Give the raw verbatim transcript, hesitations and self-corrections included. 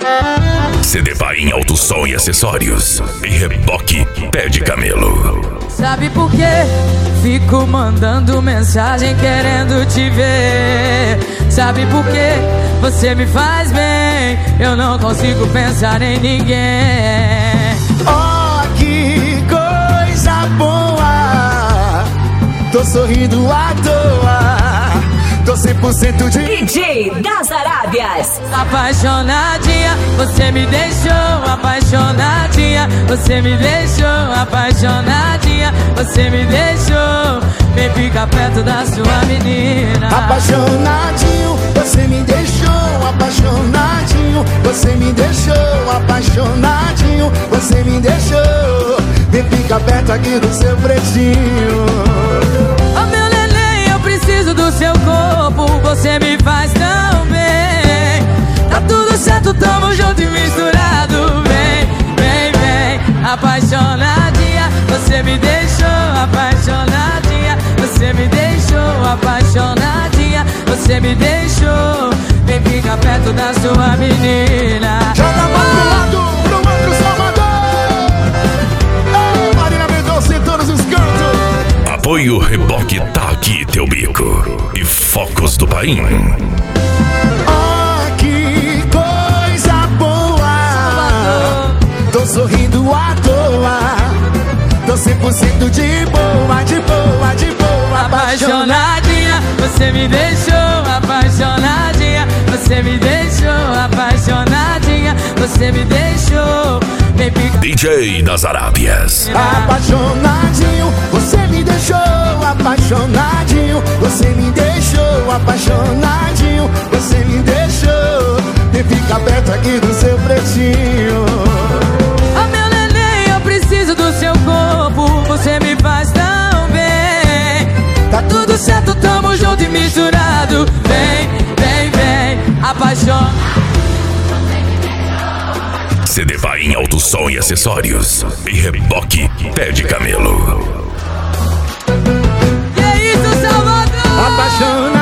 C D Paim Alto Som e Acessórios. E reboque Pé de Camelo. Sabe por quê? Fico mandando mensagem querendo te ver. Sabe por quê? Você me faz bem. Eu não consigo pensar em ninguém. Oh, que coisa boa. Tô sorrindo à toa. Tô cem por cento de D J das Arábias. Apaixonadinha, você me deixou. Apaixonadinha, você me deixou. Apaixonadinha, você me deixou. Vem ficar perto da sua menina. Apaixonadinho, você me deixou. Apaixonadinho, você me deixou. Apaixonadinho, você me deixou. Vem ficar perto aqui do seu pretinho. Oh, meu neném, eu preciso do seu corpo. Você me faz tão bem. Tá tudo certo, tamo junto e misturado. Vem, vem, vem. Apaixonadinha, você me deixou. Apaixonadinha, você me deixou. Apaixonadinha, você me deixou. Vem ficar perto da sua menina. Joga mais pro lado, pro outro Salvador. Ei, Marina Mendonça em todos os cantos. Apoio Reboque Tá Aqui Teu Bico. E Focos do Paim. Oh, que coisa boa. Tô sorrindo à toa. Tô cem por cento de boa, de boa, de boa. Apaixonadinha, você me deixou. Apaixonadinha, você me deixou. Apaixonadinha, você me deixou. Vem ficar D J das Arábias. Apaixonadinho, você me deixou. Apaixonadinho, você me deixou. Apaixonadinho, você me deixou. Vem ficar perto aqui do seu pretinho. Oh, meu neném, eu preciso do seu corpo. Você me faz tão bem. Tá tudo certo, tamo junto e misturado. Vem, vem, vem. Apaixona. C D Paim Alto Som e Acessórios. E reboque Pé de Camelo. Que isso, Salvador? Apaixonadinho.